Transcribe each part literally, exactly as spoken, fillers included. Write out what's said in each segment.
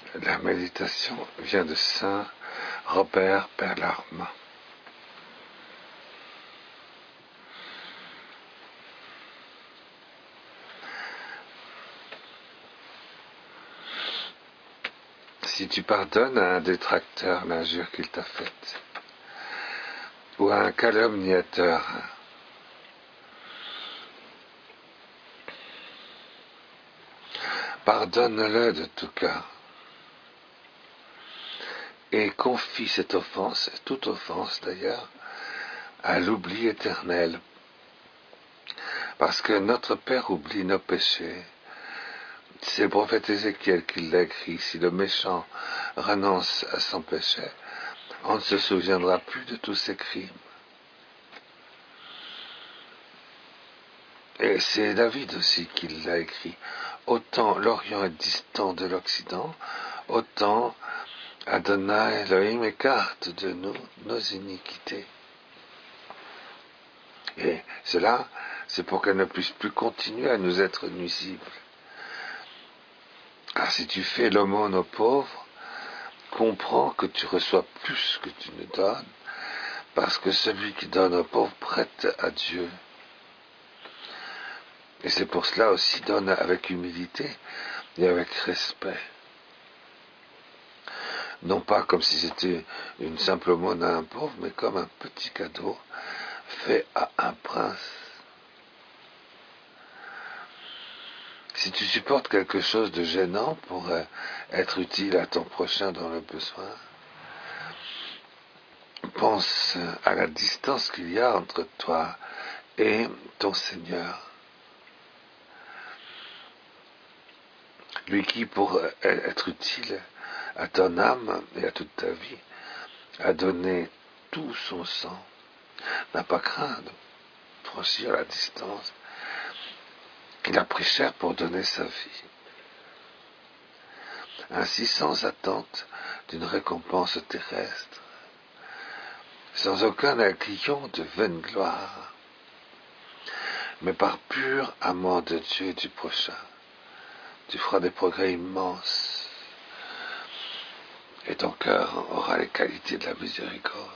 La méditation vient de Saint Robert Bellarmine. Si tu pardonnes à un détracteur l'injure qu'il t'a faite, ou à un calomniateur, pardonne-le de tout cœur, et confie cette offense, toute offense d'ailleurs, à l'oubli éternel, parce que notre Père oublie nos péchés. C'est le prophète Ézéchiel qui l'a écrit: si le méchant renonce à son péché, on ne se souviendra plus de tous ses crimes. Et c'est David aussi qui l'a écrit: autant l'Orient est distant de l'Occident, autant Adonai Elohim écarte de nous nos iniquités. Et cela, c'est pour qu'elles ne puissent plus continuer à nous être nuisibles. Car si tu fais l'aumône aux pauvres, comprends que tu reçois plus que tu ne donnes, parce que celui qui donne aux pauvres prête à Dieu. Et c'est pour cela aussi, donne avec humilité et avec respect. Non pas comme si c'était une simple aumône à un pauvre, mais comme un petit cadeau fait à un prince. Si tu supportes quelque chose de gênant pour être utile à ton prochain dans le besoin, pense à la distance qu'il y a entre toi et ton Seigneur. Lui qui, pour être utile à ton âme et à toute ta vie, a donné tout son sang, n'a pas craint de franchir la distance, qu'il a pris cher pour donner sa vie. Ainsi, sans attente d'une récompense terrestre, sans aucun aiguillon de vaine gloire, mais par pur amour de Dieu et du prochain, tu feras des progrès immenses, et ton cœur aura les qualités de la miséricorde.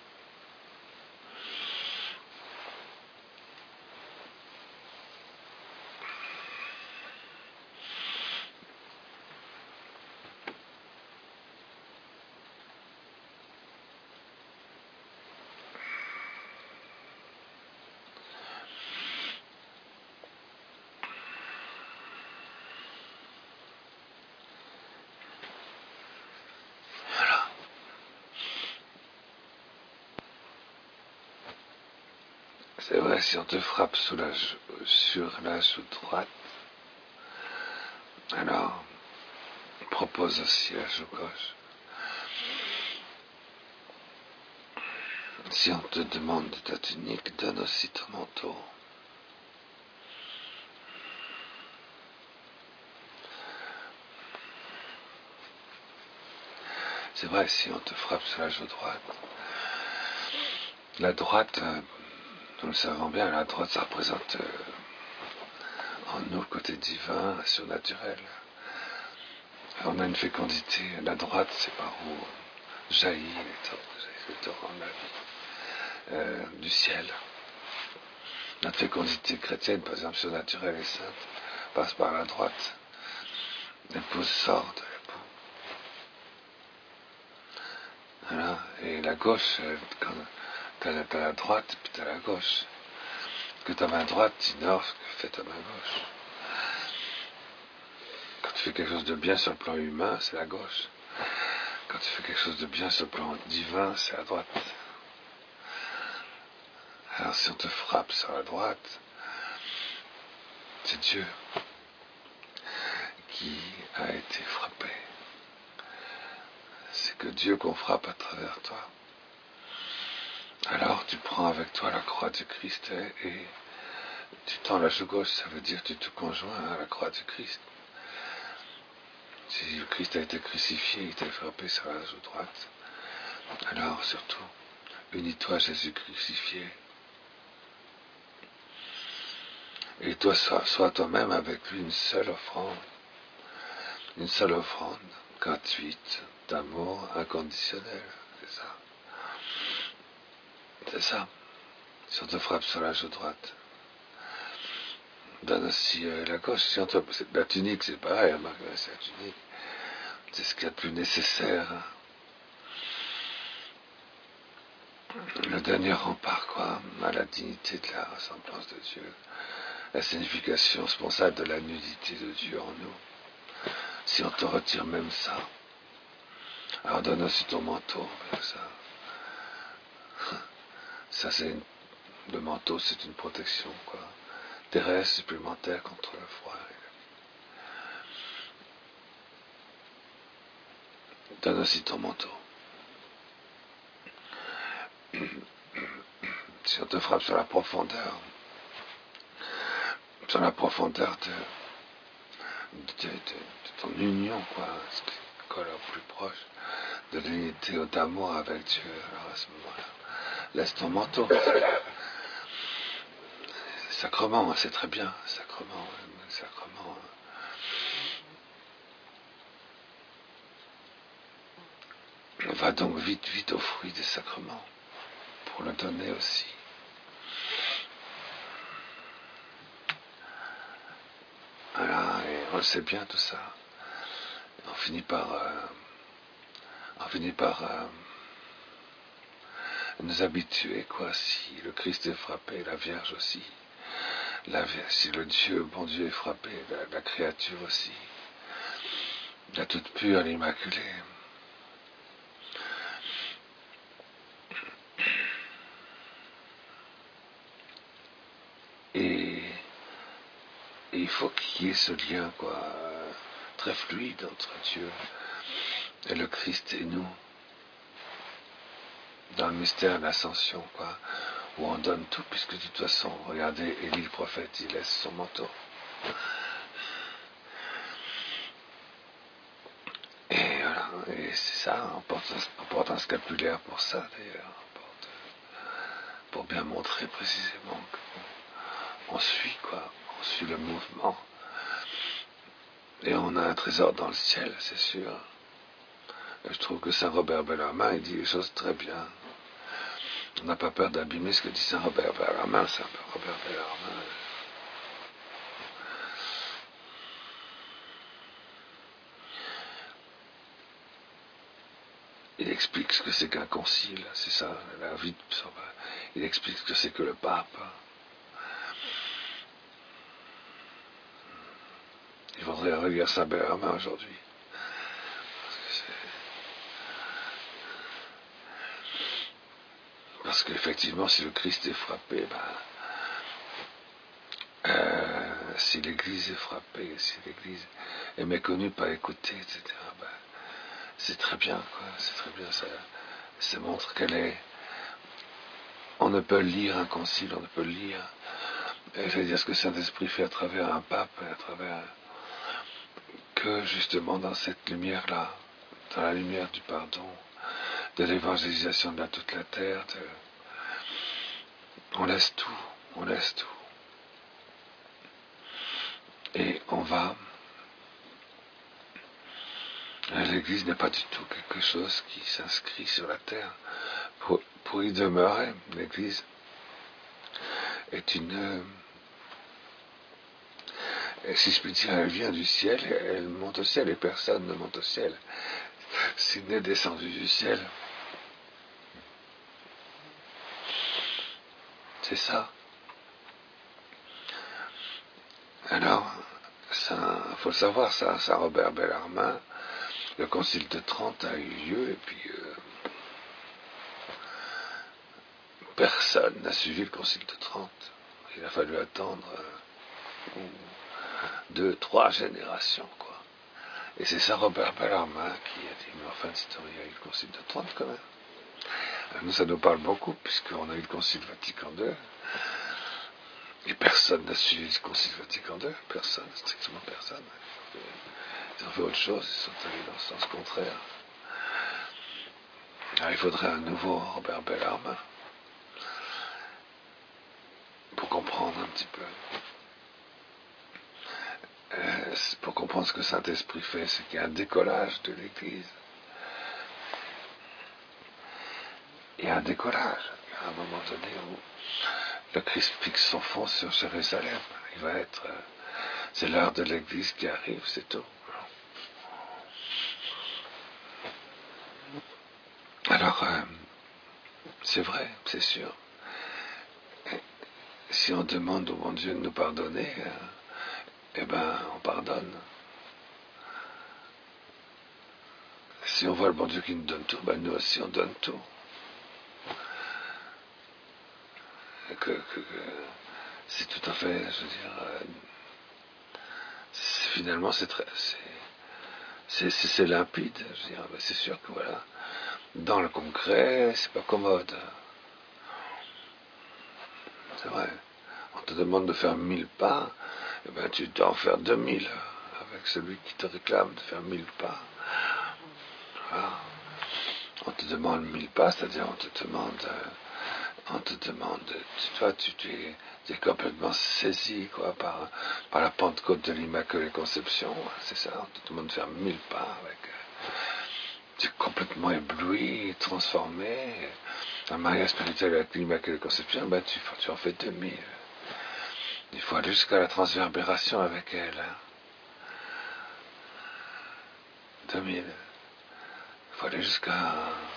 C'est vrai, si on te frappe sous la, sur la joue droite, alors propose aussi la joue gauche. Si on te demande ta tunique, donne aussi ton manteau. C'est vrai, si on te frappe sur la joue droite, la droite, nous le savons bien, la droite, ça représente euh, en nous le côté divin, surnaturel. On a une fécondité. La droite, c'est par où jaillit les torrents de la vie, euh, du ciel. Notre fécondité chrétienne, par exemple, surnaturelle et sainte, passe par la droite. L'épouse sort de l'époux. Voilà. Et la gauche, quand t'as la, t'as la droite, puis t'as la gauche. Que ta main droite ignore ce que fait ta main gauche. Quand tu fais quelque chose de bien sur le plan humain, c'est la gauche. Quand tu fais quelque chose de bien sur le plan divin, c'est la droite. Alors si on te frappe sur la droite, c'est Dieu qui a été frappé. C'est que Dieu qu'on frappe à travers toi. Alors tu prends avec toi la croix du Christ et, et tu tends la joue gauche, ça veut dire que tu te conjoins à la croix du Christ. Si le Christ a été crucifié, il t'a frappé sur la joue droite. Alors surtout, unis-toi à Jésus crucifié. Et toi, sois, sois toi-même avec lui une seule offrande. Une seule offrande, gratuite d'amour inconditionnel. C'est ça. C'est ça. Si on te frappe sur la joue droite, donne aussi euh, la gauche. Si on te... La tunique, c'est pareil, hein, Marc, c'est la tunique. C'est ce qu'il y a de plus nécessaire. Hein. Le dernier rempart, quoi, à la dignité de la ressemblance de Dieu, la signification responsable de la nudité de Dieu en nous. Si on te retire même ça, alors donne aussi ton manteau. Ça, ça c'est une... le manteau, c'est une protection, quoi, terrestre supplémentaire contre le froid. Donne aussi ton manteau. Si on te frappe sur la profondeur, sur la profondeur de, de, de, de ton union, quoi, ce qui colle au plus proche de l'unité d'amour avec Dieu, alors à ce moment-là, laisse ton manteau. Sacrement, c'est très bien, sacrement, sacrement. Va donc vite, vite au fruit des sacrements, pour le donner aussi. Voilà, et on le sait bien tout ça. On finit par, euh, on finit par euh, nous habituer, quoi, si le Christ est frappé, la Vierge aussi. La, si le Dieu, bon Dieu est frappé, la, la créature aussi. La toute pure, l'immaculée. Et, et il faut qu'il y ait ce lien, quoi, très fluide entre Dieu et le Christ et nous. Dans le mystère de l'ascension, quoi, où on donne tout, puisque de toute façon, regardez, Élie le prophète, il laisse son manteau. Et voilà, et c'est ça, on porte, on porte un scapulaire pour ça, d'ailleurs, on porte, pour bien montrer précisément qu'on suit, quoi, on suit le mouvement. Et on a un trésor dans le ciel, c'est sûr. Et je trouve que Saint Robert Bellarmine, il dit les choses très bien. On n'a pas peur d'abîmer ce que dit Saint Robert Bellarmine, Saint Robert Bellarmine. Il explique ce que c'est qu'un concile, c'est ça, la vie de Saint-Robert. Il explique ce que c'est que le pape. Il faudrait relire Saint Bellarmine aujourd'hui. Parce qu'effectivement, si le Christ est frappé, ben, euh, si l'Église est frappée, si l'Église est méconnue, pas écoutée, et cetera, ben, c'est très bien, quoi. C'est très bien. Ça, ça montre qu'elle est. On ne peut lire un concile, on ne peut lire. Et je veux dire ce que Saint-Esprit fait à travers un pape, à travers que justement dans cette lumière-là, dans la lumière du pardon, de l'évangélisation de la, toute la terre, de... on laisse tout, on laisse tout. Et on va... L'Église n'est pas du tout quelque chose qui s'inscrit sur la terre pour, pour y demeurer. L'Église est une... Si je puis dire, elle vient du ciel, elle monte au ciel et personne ne monte au ciel. S'il n'est descendu du ciel. C'est ça. Alors, il faut le savoir, ça, Saint Robert Bellarmine, le concile de Trente a eu lieu, et puis euh, personne n'a suivi le concile de Trente. Il a fallu attendre euh, deux, trois générations, quoi. Et c'est Saint Robert Bellarmine qui a dit, mais enfin, il y a eu le concile de Trente quand même. Alors, nous, ça nous parle beaucoup, puisqu'on a eu le concile Vatican deux. Et personne n'a suivi le concile Vatican deux, personne, strictement personne. Ils ont fait autre chose, ils sont allés dans le sens contraire. Alors, il faudrait un nouveau Robert Bellarmine pour comprendre un petit peu. euh, pour comprendre ce que Saint-Esprit fait, c'est qu'il y a un décollage de l'Église. Il y a un décollage. Il y a un moment donné où le Christ fixe son fond sur Jérusalem. Il va être... Euh, c'est l'heure de l'Église qui arrive, c'est tout. Alors, euh, c'est vrai, c'est sûr. Et si on demande au bon Dieu de nous pardonner, euh, eh ben, on pardonne. Si on voit le bon Dieu qui nous donne tout, ben nous aussi on donne tout. Que, que, que c'est tout à fait, je veux dire, euh, c'est, finalement c'est très, c'est, c'est, c'est limpide. Je veux dire, ben c'est sûr que voilà, dans le concret, c'est pas commode. C'est vrai. On te demande de faire mille pas, eh ben tu dois en faire deux mille avec celui qui te réclame de faire mille pas. Voilà. On te demande mille pas, c'est-à-dire on te demande, euh, on te demande, tu vois, tu, tu, es, tu es complètement saisi quoi par, par la Pentecôte de l'Immaculée Conception, c'est ça, on te demande de faire mille pas avec. Euh, tu es complètement ébloui, transformé. Un mariage spirituel avec l'Immaculée Conception, ben tu, tu en fais deux mille. Il faut aller jusqu'à la transverbération avec elle. Hein. deux mille. Il faut aller jusqu'à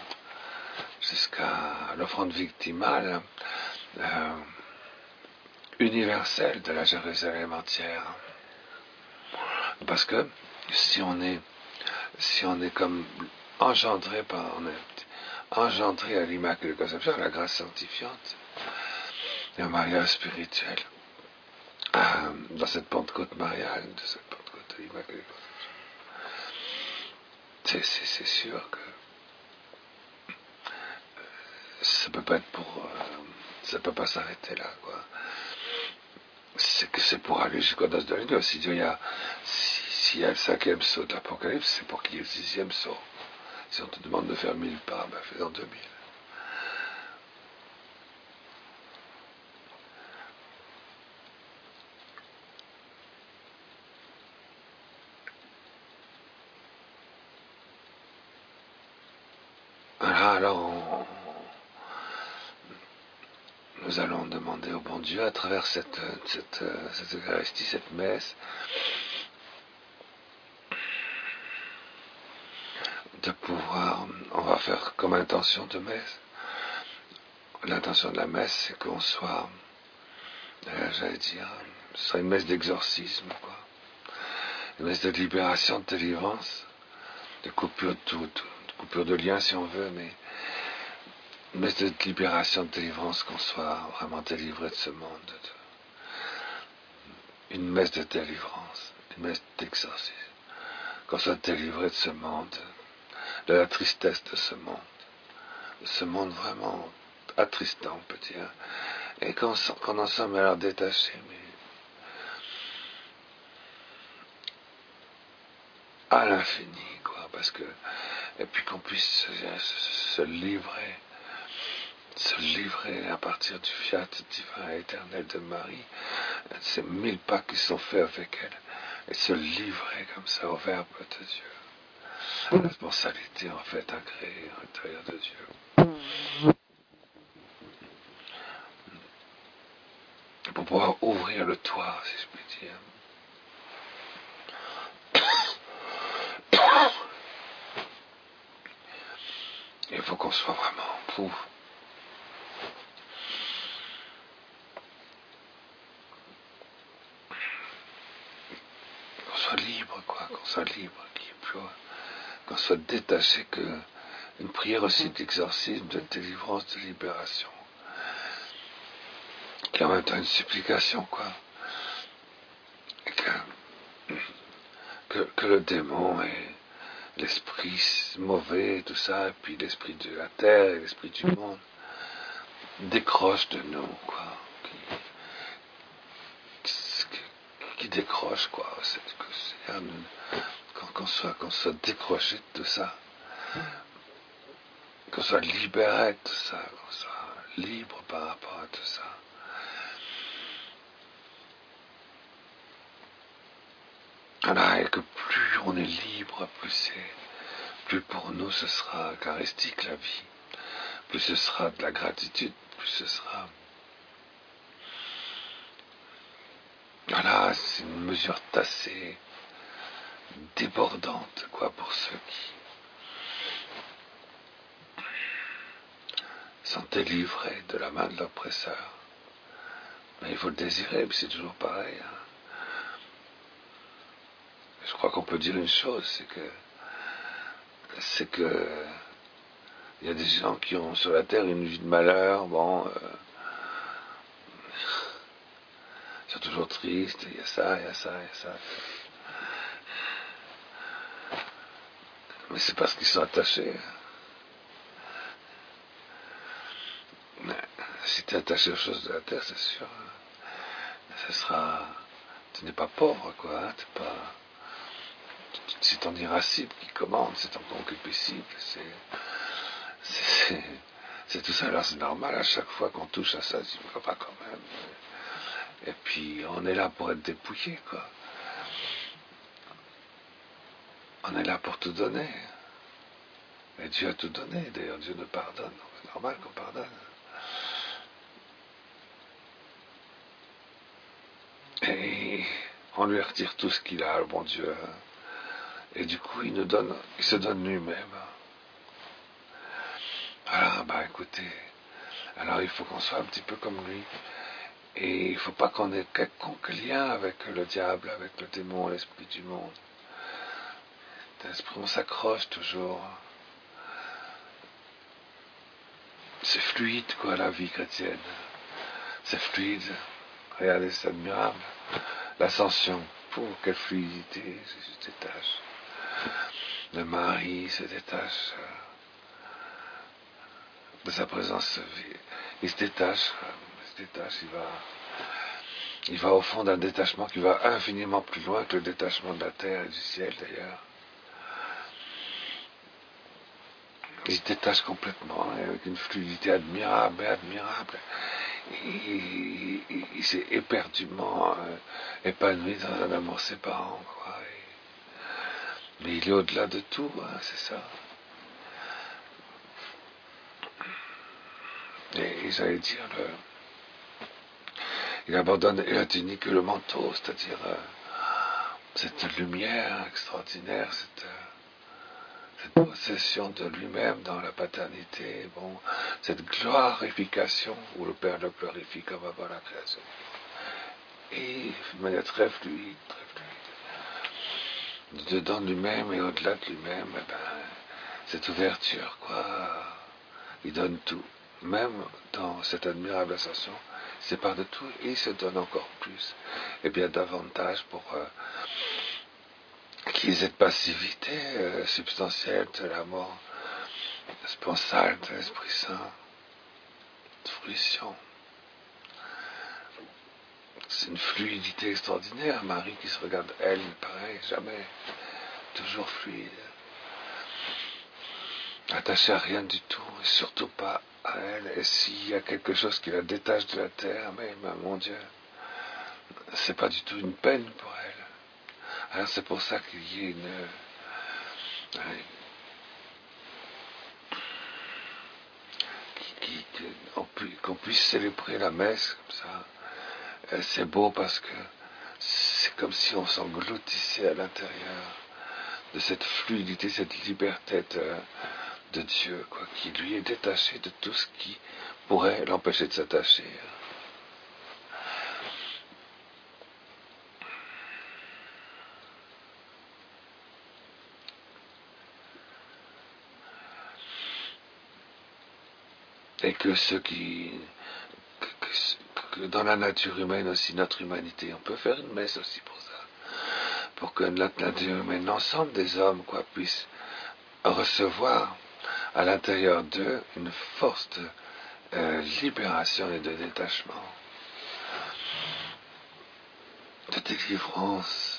jusqu'à l'offrande victimale euh, universelle de la Jérusalem entière. Parce que si on est si on est comme engendré par on est engendré à l'Immaculée Conception, à la grâce sanctifiante, et un mariage spirituel, euh, dans cette Pentecôte mariale, de cette Pentecôte de l'Immaculée Conception, c'est, c'est, c'est sûr que ça peut pas être pour euh, ça peut pas s'arrêter là quoi. C'est que c'est pour aller jusqu'au noces de l'agneau. Si Dieu y a si, s'il y a le cinquième saut de l'Apocalypse, c'est pour qu'il y ait le sixième saut. Si on te demande de faire mille pas, ben fais-en deux mille. Voilà, alors on, nous allons demander au bon Dieu à travers cette, cette, cette Eucharistie, cette messe, de pouvoir, on va faire comme intention de messe. L'intention de la messe, c'est qu'on soit, euh, j'allais dire, ce soit une messe d'exorcisme, quoi. Une messe de libération, de délivrance, de coupure de tout, de coupure de lien si on veut, mais une messe de libération, de délivrance, qu'on soit vraiment délivré de ce monde. Une messe de délivrance, une messe d'exorcisme. Qu'on soit délivré de ce monde, de la tristesse de ce monde, de ce monde vraiment attristant, on peut dire, et qu'on, qu'on en soit alors détaché, mais à l'infini, quoi, parce que, et puis qu'on puisse se, se, se livrer, se livrer à partir du fiat divin et éternel de Marie, ces mille pas qui sont faits avec elle, et se livrer comme ça au Verbe de Dieu. La responsabilité en fait agréée à l'intérieur de Dieu. Pour pouvoir ouvrir le toit, si je puis dire. Il faut qu'on soit vraiment pauvre. Qu'on soit libre, quoi, qu'on soit libre, qu'on soit détaché, que une prière aussi d'exorcisme, de délivrance, de libération, qui est en même temps une supplication, quoi. Et que, que, que le démon et l'esprit mauvais, tout ça, et puis l'esprit de la terre et l'esprit du monde, décrochent de nous, quoi. Qui, qui, qui décroche, quoi. C'est, c'est un, qu'on soit, qu'on soit décroché de tout ça. Qu'on soit libéré de tout ça, qu'on soit libre par rapport à tout ça. Voilà, et que plus on est libre, plus c'est, plus pour nous ce sera charistique la vie, plus ce sera de la gratitude, plus ce sera... Voilà, c'est une mesure assez débordante, quoi, pour ceux qui sont délivrés de la main de l'oppresseur. Mais il faut le désirer, mais c'est toujours pareil. Hein. Je crois qu'on peut dire une chose, c'est que c'est que il y a des gens qui ont sur la terre une vie de malheur, bon, euh, ils sont toujours tristes, il y a ça, il y a ça, il y a ça. Mais c'est parce qu'ils sont attachés. Mais si tu es attaché aux choses de la terre, c'est sûr, ce sera, tu n'es pas pauvre, quoi, hein, t'es pas, c'est ton irascible qui commande, c'est ton concupiscible, c'est, c'est, c'est tout ça. Alors c'est normal, à chaque fois qu'on touche à ça, tu ne vois pas quand même. Et puis on est là pour être dépouillé, quoi. On est là pour tout donner. Et Dieu a tout donné, d'ailleurs Dieu nous pardonne. C'est normal qu'on pardonne. Et on lui retire tout ce qu'il a, le bon Dieu. Et du coup, il nous donne, il se donne lui-même. Voilà, bah écoutez, alors il faut qu'on soit un petit peu comme lui. Et il ne faut pas qu'on ait quelconque lien avec le diable, avec le démon, l'esprit du monde. L'esprit, on s'accroche toujours. C'est fluide, quoi, la vie chrétienne. C'est fluide. Regardez, c'est admirable. L'ascension, pour quelle fluidité, se détache. Le mari se détache de sa présence. Il se détache, il se détache, il va, il va au fond d'un détachement qui va infiniment plus loin que le détachement de la terre et du ciel, d'ailleurs. Il se détache complètement, avec une fluidité admirable et admirable. Il, il, il s'est éperdument euh, épanoui dans un amour séparant, quoi. Et, mais il est au-delà de tout, hein, c'est ça. Et, et j'allais dire, le, il abandonne la tunique et le manteau, c'est-à-dire euh, cette lumière extraordinaire, cette... Euh, cette possession de lui-même dans la paternité, bon, cette glorification où le Père le glorifie comme avant la création. Et de manière très fluide, très fluide. Dedans de lui-même et au-delà de lui-même, eh ben, cette ouverture, quoi, il donne tout. Même dans cette admirable ascension, il se sépare de tout et il se donne encore plus. Et bien davantage pour... Euh, qui est cette passivité euh, substantielle de la mort sponsale de l'Esprit Saint, de fruition. C'est une fluidité extraordinaire. Marie qui se regarde, elle, pareil, jamais, toujours fluide, attachée à rien du tout, et surtout pas à elle. Et s'il y a quelque chose qui la détache de la terre, mais, mais mon Dieu, c'est pas du tout une peine pour elle. Alors c'est pour ça qu'il y a une... qu'on puisse célébrer la messe comme ça. C'est beau parce que c'est comme si on s'engloutissait à l'intérieur de cette fluidité, cette liberté de, de Dieu, quoi, qui lui est détaché de tout ce qui pourrait l'empêcher de s'attacher. Et que ceux qui... Que, que, que dans la nature humaine aussi, notre humanité, on peut faire une messe aussi pour ça. Pour que notre nature humaine, l'ensemble des hommes, quoi, puissent recevoir à l'intérieur d'eux une force de euh, libération et de détachement, de délivrance.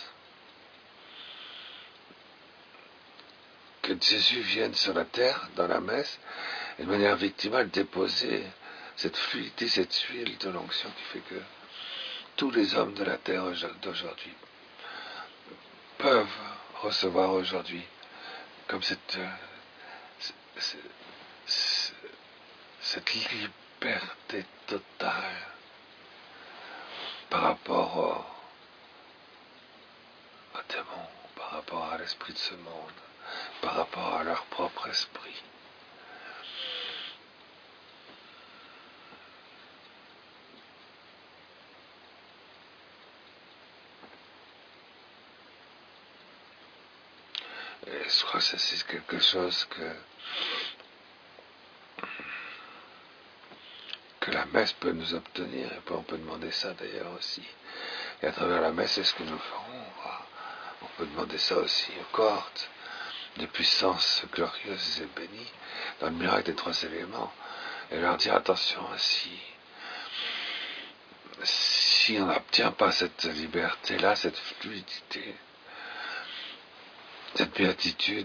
Que Jésus vienne sur la terre, dans la messe, et de manière victimale déposer cette fluidité, cette huile de l'onction qui fait que tous les hommes de la terre d'aujourd'hui peuvent recevoir aujourd'hui, comme cette, euh, cette, cette, cette liberté totale par rapport au, au démon, par rapport à l'esprit de ce monde, par rapport à leur propre esprit. Et je crois que c'est quelque chose que, que la messe peut nous obtenir, et on peut demander ça d'ailleurs aussi. Et à travers la messe, c'est ce que nous ferons. On peut demander ça aussi aux cohortes de puissance glorieuse et bénie dans le miracle des trois éléments, et leur dire attention, si, si on n'obtient pas cette liberté-là, cette fluidité, cette béatitude,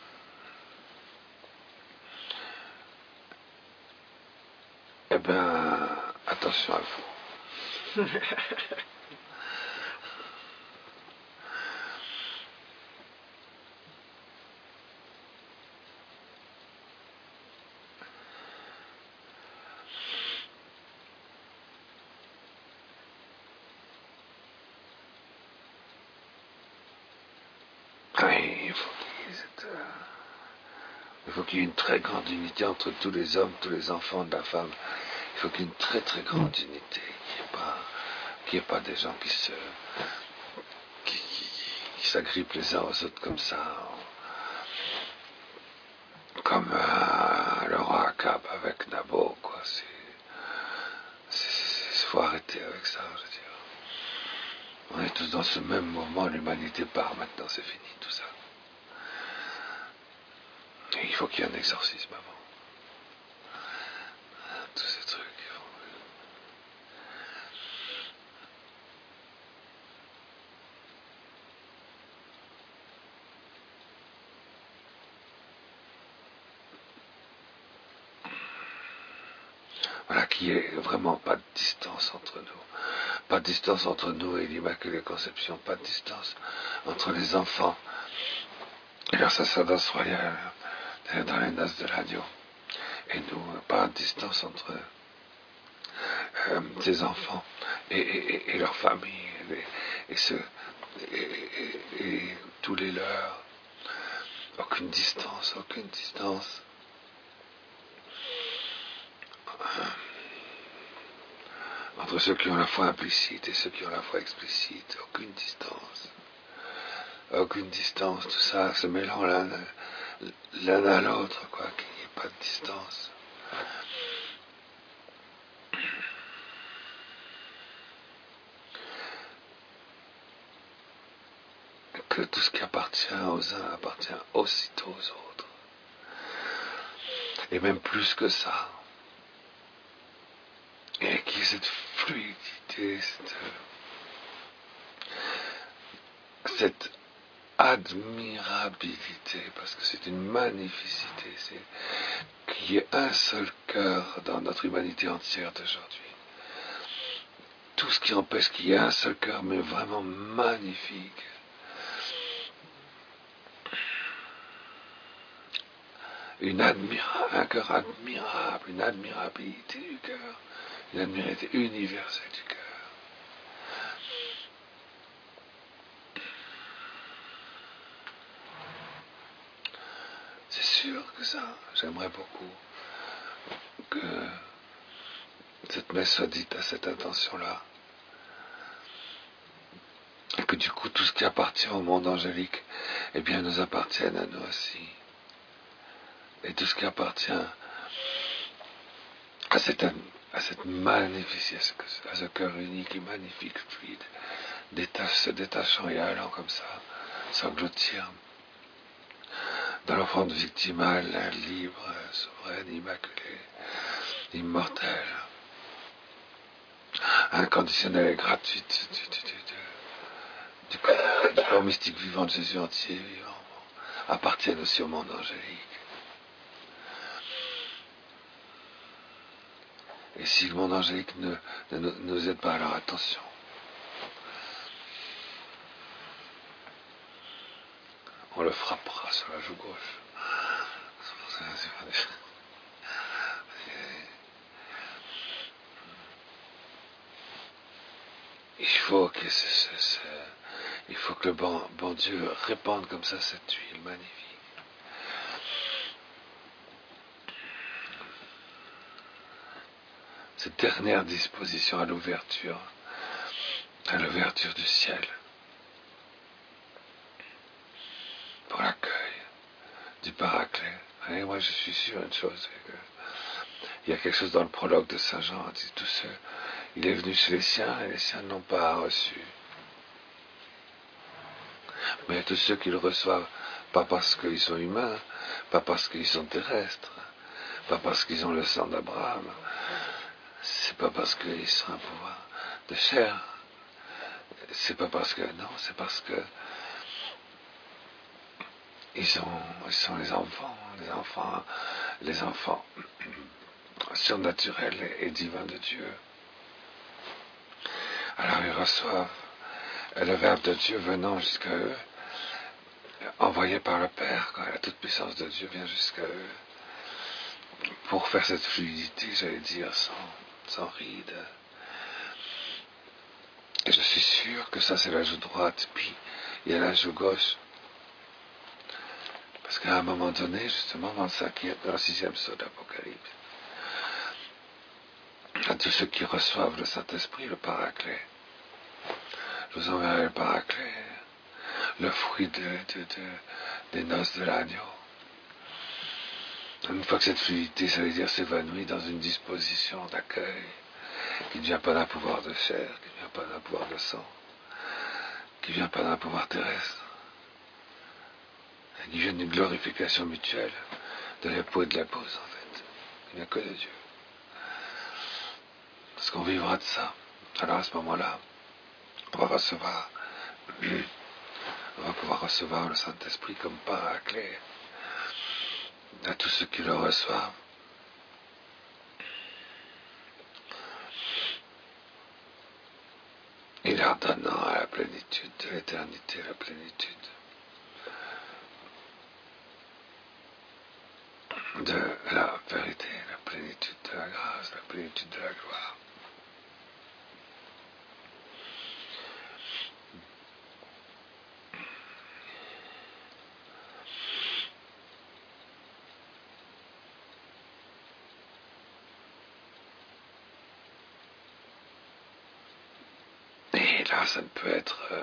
eh bien, attention à vous. Oui, il faut qu'il y ait cette, euh, il faut qu'il y ait une très grande unité entre tous les hommes, tous les enfants de la femme. Il faut qu'il y ait une très très grande unité, qu'il n'y ait pas, qu'il n'y ait pas des gens qui se, qui, qui, qui s'agrippent les uns aux autres comme ça, comme euh, le roi Akab avec Nabo, quoi. C'est, il faut arrêter avec ça, je veux dire. On est tous dans ce même mouvement, l'humanité part maintenant, c'est fini tout ça. Et il faut qu'il y ait un exorcisme avant. Tous ces trucs. Voilà, qu'il n'y ait vraiment pas de distance entre nous. Pas de distance entre nous et l'Immaculée Conception, pas de distance entre les enfants et leur sacerdoce royal dans les noces de l'agneau. Et nous, pas de distance entre euh, ces enfants et, et, et leurs familles et, et, ceux, et, et, et tous les leurs. Aucune distance, aucune distance. Entre ceux qui ont la foi implicite et ceux qui ont la foi explicite, aucune distance. Aucune distance, tout ça se mêlant l'un, l'un à l'autre, quoi, qu'il n'y ait pas de distance. Que tout ce qui appartient aux uns appartient aussitôt aux autres. Et même plus que ça. Et qu'il y ait cette fluidité, cette, cette admirabilité, parce que c'est une magnificité, c'est qu'il y ait un seul cœur dans notre humanité entière d'aujourd'hui. Tout ce qui empêche qu'il y ait un seul cœur, mais vraiment magnifique. Une admira- un cœur admirable, une admirabilité du cœur, une admirabilité universelle du cœur. C'est sûr que ça, j'aimerais beaucoup que cette messe soit dite à cette intention-là. Et que du coup, tout ce qui appartient au monde angélique, eh bien, nous appartienne à nous aussi. Et tout ce qui appartient à cette, à cette magnificence, à ce cœur unique et magnifique, fluide, détache, se détachant et allant comme ça, s'engloutir dans l'offrande victimale, libre, souveraine, immaculée, immortelle, inconditionnelle et gratuite du, du, du, du, corps, du corps mystique vivant de Jésus entier, vivant, appartiennent aussi au monde angélique. Et si le monde angélique ne, ne nous aide pas, alors attention. on le frappera sur la joue gauche. Il faut que, c'est, c'est, c'est, il faut que le bon, bon Dieu répande comme ça cette huile magnifique. Cette dernière disposition à l'ouverture, à l'ouverture du ciel, pour l'accueil du Paraclet. Et moi je suis sûr une chose, c'est que il y a quelque chose dans le prologue de Saint Jean, il dit, tous ceux, il est venu chez les siens et les siens n'ont pas reçu. Mais tous ceux qui le reçoivent, pas parce qu'ils sont humains, pas parce qu'ils sont terrestres, pas parce qu'ils ont le sang d'Abraham, c'est pas parce qu'ils sont un pouvoir de chair, c'est pas parce que, non, c'est parce que ils sont, ils sont les enfants, les enfants, les enfants surnaturels et, et divins de Dieu. Alors ils reçoivent le Verbe de Dieu venant jusqu'à eux, envoyé par le Père, quand la toute-puissance de Dieu vient jusqu'à eux, pour faire cette fluidité, j'allais dire, sans, sans ride. Et je suis sûr que ça c'est la joue droite, puis il y a la joue gauche. Parce qu'à un moment donné, justement, dans le cinquième, dans le sixième saut d'Apocalypse, à tous ceux qui reçoivent le Saint-Esprit, le Paraclet, je vous enverrai le Paraclet, le fruit de, de, de, des noces de l'agneau. Une fois que cette fluidité, ça veut dire, s'évanouit dans une disposition d'accueil, qui ne vient pas d'un pouvoir de chair, qui ne vient pas d'un pouvoir de sang, qui ne vient pas d'un pouvoir terrestre, qui vient d'une glorification mutuelle de l'époux et de l'épouse, en fait, qui vient que de Dieu. Parce qu'on vivra de ça. Alors à ce moment-là, on va recevoir, on va pouvoir recevoir le Saint-Esprit comme Paraclet à tous ceux qui le reçoivent. Et leur donnant à la plénitude de l'éternité, la plénitude de la vérité, la plénitude de la grâce, la plénitude de la gloire. Et là, ça ne peut être euh,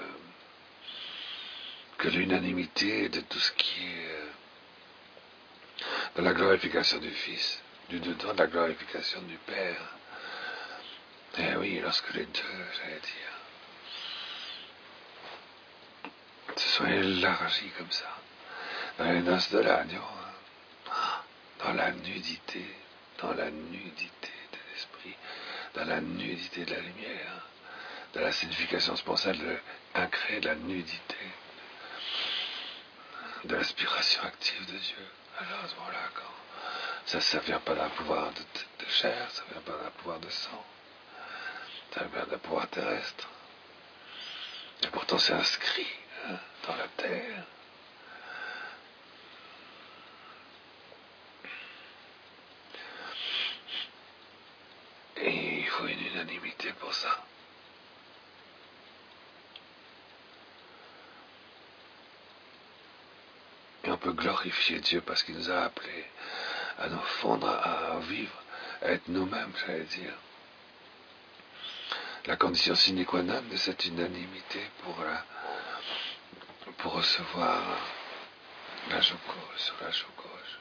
que l'unanimité de tout ce qui est euh, de la glorification du Fils, du dedans de la glorification du Père. Et oui, lorsque les deux, j'allais dire, se sont élargis comme ça, dans les noces de l'agneau, hein, dans la nudité, dans la nudité de l'esprit, dans la nudité de la lumière, de la signification sponsale de incrée de la nudité, de l'aspiration active de Dieu. Alors à ce moment-là, quand ça ne vient pas d'un pouvoir de, de chair, ça ne vient pas d'un pouvoir de sang, ça vient d'un pouvoir terrestre. Et pourtant c'est inscrit hein, dans la terre. Et il faut une unanimité pour ça. Et on peut glorifier Dieu parce qu'il nous a appelés à nous fondre, à vivre, à être nous-mêmes, j'allais dire. La condition sine qua non de cette unanimité pour, la, pour recevoir la joue gauche sur la joue gauche.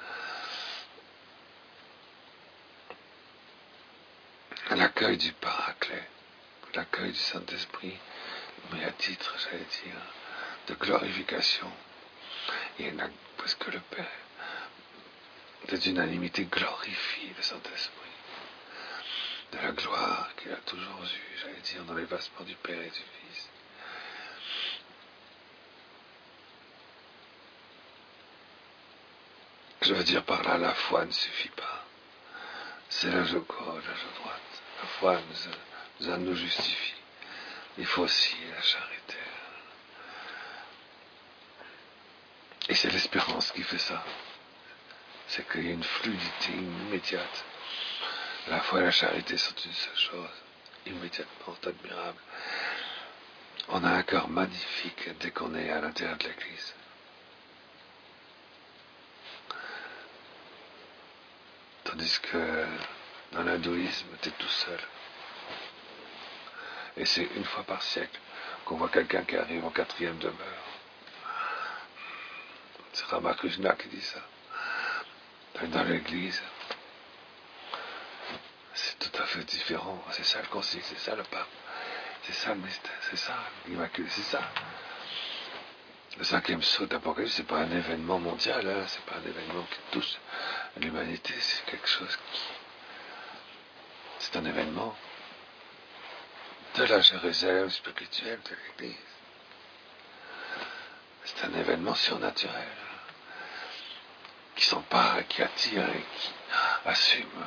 L'accueil du Paraclet, l'accueil du Saint-Esprit, mais à titre, j'allais dire, de glorification. Et parce que le Père, cette unanimité glorifie le Saint-Esprit. De la gloire qu'il a toujours eue, j'allais dire, dans l'évasement du Père et du Fils. Je veux dire par là, la foi ne suffit pas. C'est la joue gauche, la joue droite. La foi nous, nous, nous justifie. Il faut aussi la charité. Et c'est l'espérance qui fait ça. C'est qu'il y a une fluidité immédiate. La foi et la charité sont une seule chose, immédiatement admirable. On a un cœur magnifique dès qu'on est à l'intérieur de l'Église. Tandis que dans l'hindouisme, tu es tout seul. Et c'est une fois par siècle qu'on voit quelqu'un qui arrive en quatrième demeure. C'est Ramakrishna qui dit ça. Dans l'église, c'est tout à fait différent. C'est ça le concile, c'est ça le pape. C'est ça le mystère, c'est ça l'Immaculée, c'est ça. Le cinquième saut d'Apocalypse, c'est pas un événement mondial, hein, c'est pas un événement qui touche l'humanité, c'est quelque chose qui... C'est un événement de la Jérusalem spirituelle de l'Église. C'est un événement surnaturel qui s'empare, qui attire et qui assume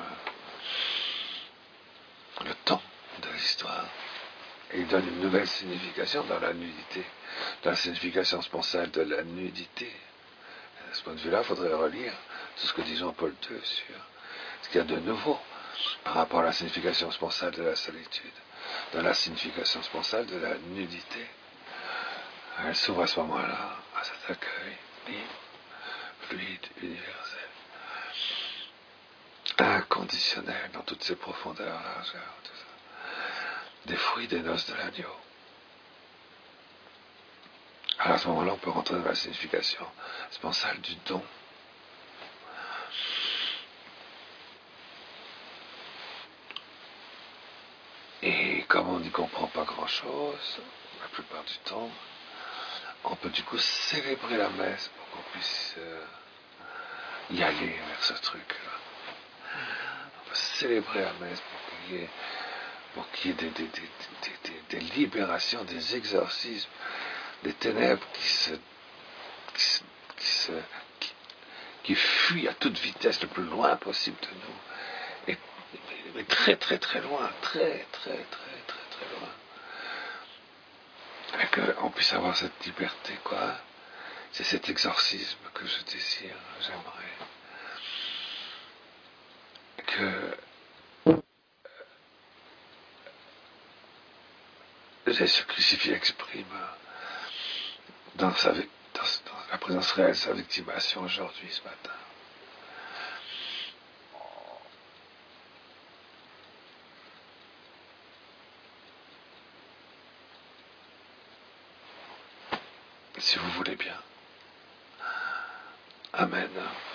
le temps de l'histoire et il donne une nouvelle signification dans la nudité, dans la signification sponsale de la nudité. À ce point de vue-là, il faudrait relire tout ce que dit Jean-Paul deux sur ce qu'il y a de nouveau par rapport à la signification sponsale de la solitude, dans la signification sponsale de la nudité. Elle s'ouvre à ce moment-là à cet accueil libre, fluide, universel, inconditionnel dans toutes ses profondeurs, largeurs, tout ça. Des fruits des noces de l'agneau. Alors à ce moment-là, on peut rentrer dans la signification sponsale du don. Et comme on n'y comprend pas grand-chose, la plupart du temps, on peut du coup célébrer la messe pour qu'on puisse euh, y aller vers ce truc-là. On peut célébrer la messe pour qu'il y ait, pour qu'il y ait des, des, des, des, des, des libérations, des exorcismes, des ténèbres qui se, qui se, qui, se qui, qui fuient à toute vitesse le plus loin possible de nous. Et, mais très très très loin, très très très très très loin. Et qu'on puisse avoir cette liberté, quoi. C'est cet exorcisme que je désire, j'aimerais. Que Jésus crucifié exprime dans, sa, dans, dans la présence réelle de sa victimation aujourd'hui, ce matin. Si vous voulez bien. Amen.